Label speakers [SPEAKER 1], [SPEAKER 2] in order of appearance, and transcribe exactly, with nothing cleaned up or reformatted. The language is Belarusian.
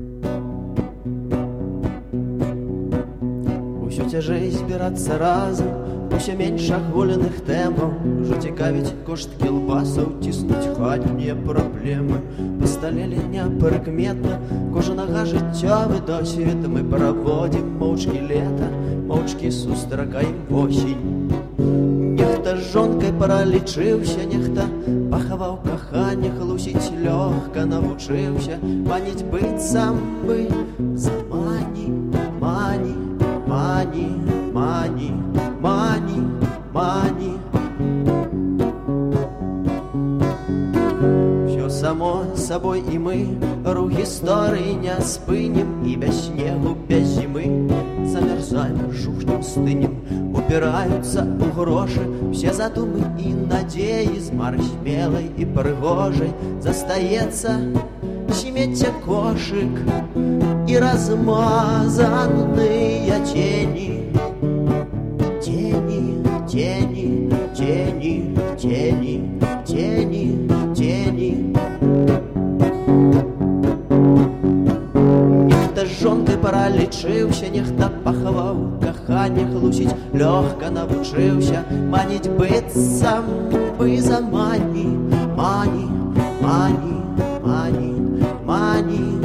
[SPEAKER 1] Усё цяжэй збірацца разам, усё менш аголеных тэмаў, ужо цікавіць кошт кілбасаў, ціснуць хатнія праблемы. Пасталелі непрыкметна кожнага жыццёвы досвед. Мы праводзім моўчкі лета, моўчкі сустракаем восень. Нехта з жонкай паралічыўся, нехта пахаваў каханне, хлусіць лёгка навучыўся, маніць быццам бы замані, мані, мані, мані, мані, мані. Всё само сабой і мы рух гісторыі не спынем, і без снегу, без зімы замярзаем, жухнем, стынем. Упираются у грошы все задумы і надеи, з маршмелай і прыгожай застаецца смецця кошык і размазаныя тени. Тени, тени, тени, тени, тени, тени. Нехта з жонкай паралічыўся, нехта пахаваў каханне, хлусіць лёгка навучыўся, маніць быццам бы замані, мані, мані, мані, мані.